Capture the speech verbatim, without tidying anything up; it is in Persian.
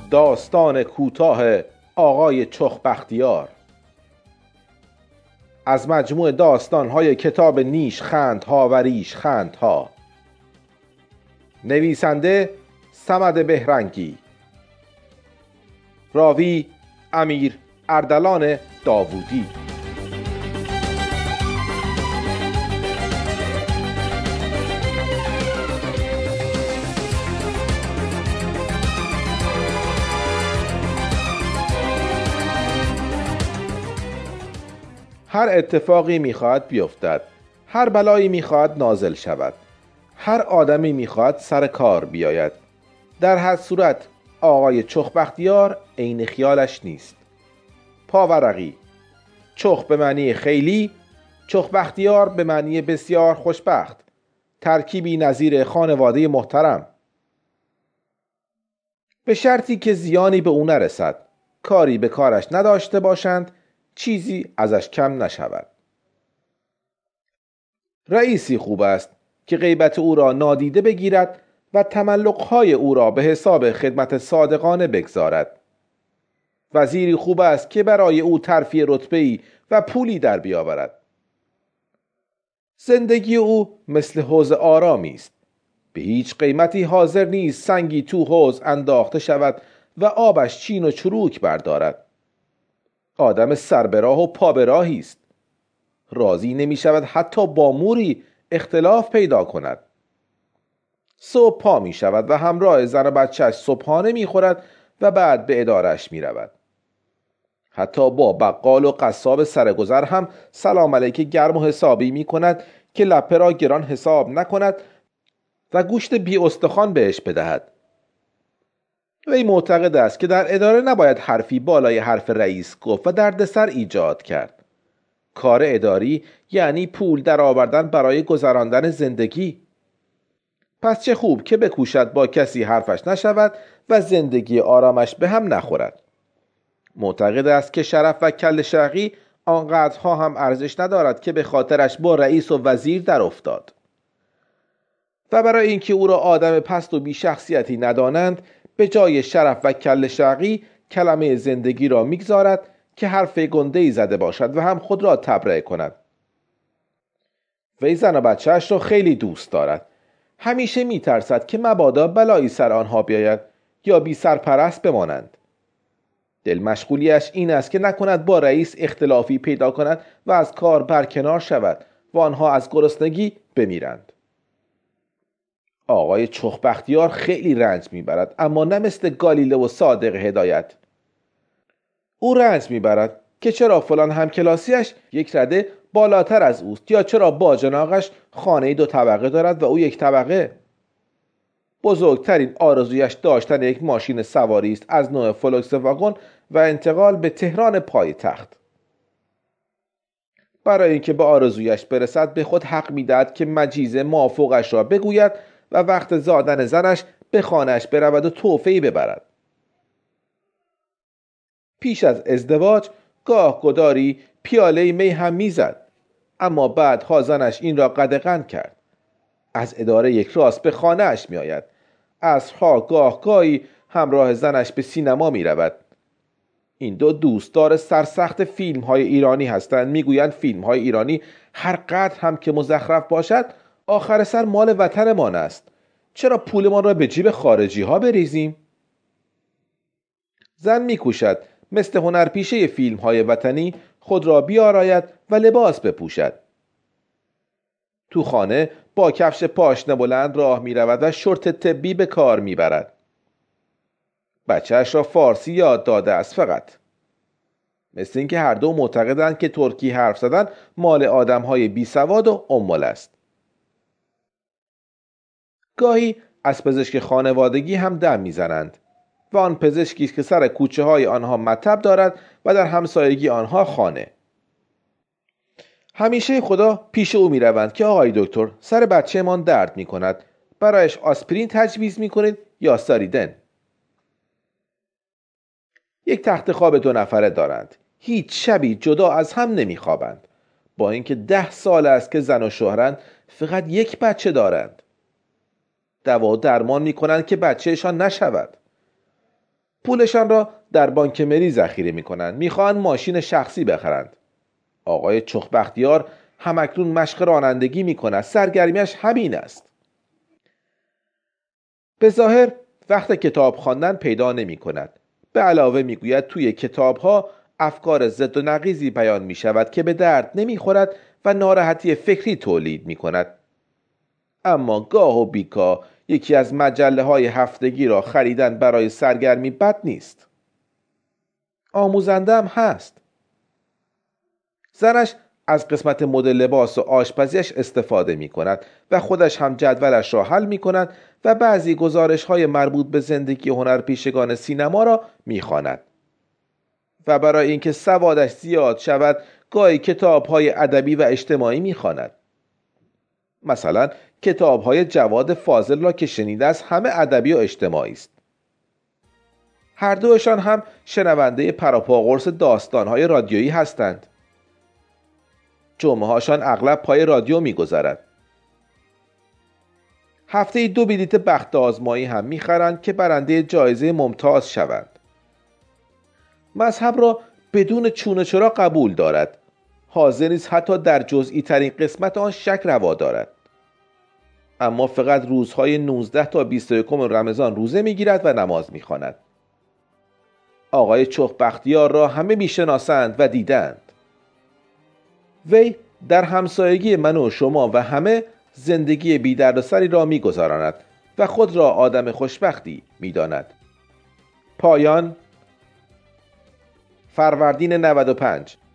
داستان کوتاه آقای چخ بختیار از مجموع داستان‌های کتاب نیش خندها و ریش خندها. نویسنده صمد بهرنگی، راوی امیر اردلان داوودی. هر اتفاقی میخواهد بیفتد، هر بلایی میخواهد نازل شود، هر آدمی میخواهد سر کار بیاید. در هر صورت آقای چخ بختیار عین خیالش نیست. پاورقی، چخ به معنی خیلی، چخ بختیار به معنی بسیار خوشبخت، ترکیبی نظیر خانواده محترم. به شرطی که زیانی به او نرسد، کاری به کارش نداشته باشند، چیزی ازش کم نشود. رئیسی خوب است که غیبت او را نادیده بگیرد و تملقهای او را به حساب خدمت صادقانه بگذارد. وزیری خوب است که برای او ترفیع رتبه‌ای و پولی در بیاورد. زندگی او مثل حوض آرامی است. به هیچ قیمتی حاضر نیست سنگی تو حوض انداخته شود و آبش چین و چروک بردارد. آدم سربراه و پابراهی است. راضی نمی شود حتی با موری اختلاف پیدا کند. صبح پا می شود و همراه زن و بچه‌اش صبحانه می خورد و بعد به ادارش می رود. حتی با بقال و قصاب سرگذر هم سلام علیک گرم و حسابی می کند که لپه را گران حساب نکند و گوشت بی استخوان بهش بدهد. وی معتقد است که در اداره نباید حرفی بالای حرف رئیس گفت و دردسر ایجاد کرد. کار اداری یعنی پول در آوردن برای گذراندن زندگی. پس چه خوب که بکوشد با کسی حرفش نشود و زندگی آرامش به هم نخورد. معتقد است که شرف و کل شرقی آنقدرها هم ارزش ندارد که به خاطرش با رئیس و وزیر در افتاد. و برای اینکه او را آدم پست و بی شخصیتی ندانند، به جای شرف و کل شرقی کلمه زندگی را میگذارد که حرف گنده‌ای زده باشد و هم خود را تبرئه کند. وی زن و بچه‌اش را خیلی دوست دارد. همیشه میترسد که مبادا بلایی سر آنها بیاید یا بی سرپرست بمانند. دل مشغولیش این است که نکند با رئیس اختلافی پیدا کند و از کار برکنار شود و آنها از گرسنگی بمیرند. آقای چخ بختیار خیلی رنج میبرد، اما نه مثل گالیله و صادق هدایت. او رنج میبرد که چرا فلان همکلاسیش یک رده بالاتر از اوست یا چرا باجناقش خانه دو طبقه دارد و او یک طبقه. بزرگترین آرزویش داشتن یک ماشین سواری است از نوع فولکس واگن و انتقال به تهران پایتخت. برای اینکه به آرزویش برسد به خود حق میدهد که مجیز مافوقش را بگوید و وقت زادن زنش به خانه‌اش برود و تحفه‌ای ببرد. پیش از ازدواج گاه گداری پیاله می هم میزد، اما بعد زنش این را قدغن کرد. از اداره یک راست به خانه‌اش می آید. عصرها گاه گاهی همراه زنش به سینما می رود. این دو دوستدار سرسخت فیلم های ایرانی هستند. می گویند فیلم های ایرانی هر قدر هم که مزخرف باشد آخر سر مال وطنمان است. چرا پولمان را به جیب خارجی ها بریزیم؟ زن می کوشد مثل هنرپیشه فیلم های وطنی خود را بیاراید و لباس بپوشد. تو خانه با کفش پاشنه بلند راه می رود و شورت طبی به کار می برد. بچهش را فارسی یاد داده است فقط. مثل اینکه هر دو معتقدند که ترکی حرف زدن مال آدم های بی سواد و امول است. گاهی از پزشک خانوادگی هم دم می زنند و آن پزشکی است که سر کوچه های آنها مطب دارد و در همسایگی آنها خانه. همیشه خدا پیش او می روند که آقای دکتر سر بچه من درد می کند، برایش آسپرین تجویز می کنید یا ساریدن. یک تخت خواب دو نفره دارند. هیچ شبی جدا از هم نمی خوابند. با اینکه ده سال است که زن و شوهرند، فقط یک بچه دارند. دوا و درمان می کنند که بچهشان نشود. پولشان را در بانک ملی ذخیره می‌کنند. می‌خواهند ماشین شخصی بخرند. آقای چخ بختیار همکنون مشق رانندگی می‌کند. سرگرمیش همین است. به ظاهر وقت کتاب خواندن پیدا نمی‌کند. به علاوه می‌گوید توی کتاب‌ها افکار ضد و نقیضی بیان می‌شود که به درد نمی‌خورد و ناراحتی فکری تولید می‌کند. اما گاه و بیگاه یکی از مجله‌های هفتگی را خریدن برای سرگرمی بد نیست. آموزنده هم هست. زنش از قسمت مد لباس و آشپزیش استفاده می کند و خودش هم جدولش را حل می کند و بعضی گزارش های مربوط به زندگی هنرپیشگان سینما را می خواند. و برای اینکه سوادش زیاد شود گاهی کتاب های ادبی و اجتماعی می خواند. مثلا کتاب های جواد فاضل را که شنیده است همه ادبی و اجتماعی است. هر دوشان هم شنونده پراپاقرص داستان های رادیویی هستند. جمعه هاشان اغلب پای رادیو میگذرد. هفته دو بلیت بخت آزمایی هم میخرند که برنده جایزه ممتاز شوند. مذهب را بدون چون و چرا قبول دارد. حاضر نیست حتی در جزئی ترین قسمت آن شک روا دارد. اما فقط روزهای نوزده تا بیست و یکم رمضان روزه میگیرد و نماز میخواند. آقای چخ بختیار را همه میشناسند و دیدند. وی در همسایگی من و شما و همه زندگی بی دردسری را می‌گذراند و خود را آدم خوشبختی می‌داند. پایان فروردین نود و پنج